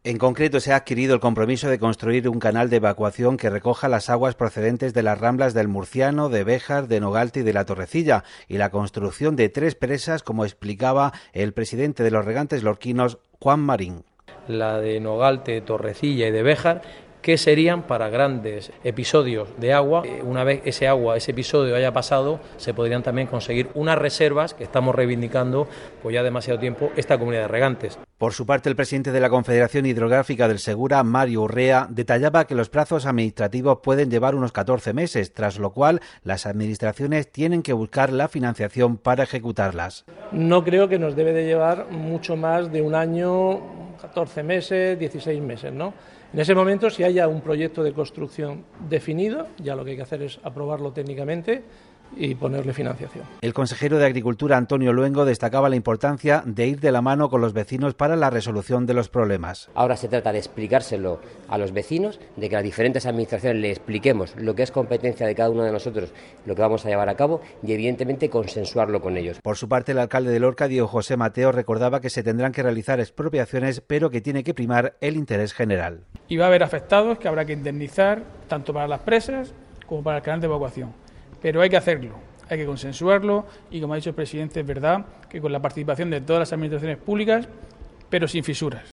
En concreto, se ha adquirido el compromiso de construir un canal de evacuación que recoja las aguas procedentes de las ramblas del Murciano, de Béjar, de Nogalte y de la Torrecilla, y la construcción de 3 presas, como explicaba el presidente de los Regantes lorquinos, Juan Marín. La de Nogalte, Torrecilla y de Béjar, que serían para grandes episodios de agua. Una vez ese episodio haya pasado, se podrían también conseguir unas reservas que estamos reivindicando pues ya demasiado tiempo esta comunidad de regantes. Por su parte, el presidente de la Confederación Hidrográfica del Segura, Mario Urrea, detallaba que los plazos administrativos pueden llevar unos 14 meses, tras lo cual las administraciones tienen que buscar la financiación para ejecutarlas. No creo que nos debe de llevar mucho más de un año, 14 meses, 16 meses, ¿no? En ese momento, si haya un proyecto de construcción definido, ya lo que hay que hacer es aprobarlo técnicamente y ponerle financiación. El consejero de Agricultura, Antonio Luengo, destacaba la importancia de ir de la mano con los vecinos para la resolución de los problemas. Ahora se trata de explicárselo a los vecinos, de que las diferentes administraciones le expliquemos lo que es competencia de cada uno de nosotros, lo que vamos a llevar a cabo y evidentemente consensuarlo con ellos. Por su parte, el alcalde de Lorca, Diego José Mateo, recordaba que se tendrán que realizar expropiaciones, pero que tiene que primar el interés general. Y va a haber afectados que habrá que indemnizar tanto para las presas como para el canal de evacuación. Pero hay que hacerlo, hay que consensuarlo y, como ha dicho el presidente, es verdad que con la participación de todas las administraciones públicas, pero sin fisuras.